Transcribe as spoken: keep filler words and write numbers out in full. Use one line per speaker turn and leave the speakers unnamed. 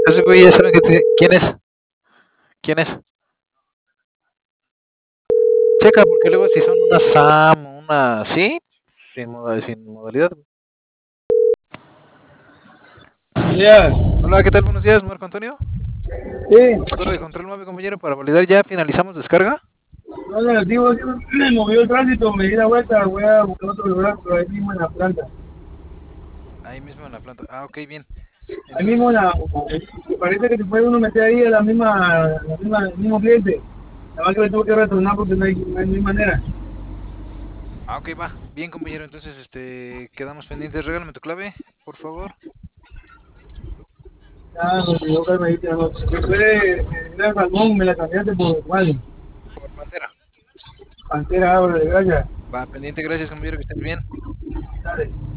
Ese güey es el que te... ¿Quién es? ¿Quién es? Checa, porque luego si son una SAM, una... ¿Sí? Sin, moda- sin modalidad.
Ya,
Hola, ¿qué tal? Buenos días, Marco Antonio.
sí,
Torre de control nueve, compañero, para validar ya. ¿Finalizamos descarga?
no negativo, sí, me movió el tránsito, me di la vuelta, voy a buscar otro lugar, pero ahí mismo en la planta.
Ahí mismo en la planta. Ah, ok, bien.
Ahí mismo en
Entonces,
la, parece que se puede uno meter ahí a la misma, la misma, el mismo cliente. Nada más que me tuvo que retornar porque no hay, no hay, no hay manera.
ah, ok, va. Bien, compañero. Entonces, este, quedamos pendientes. Regálame tu clave, por favor.
Ya, me olvidó que me dice, no, si puede, era salmón, me la cambiaste por cuál,
Por pantera.
pantera, ahora de gracia.
Va, pendiente, gracias, compañero, que estés bien.
Dale.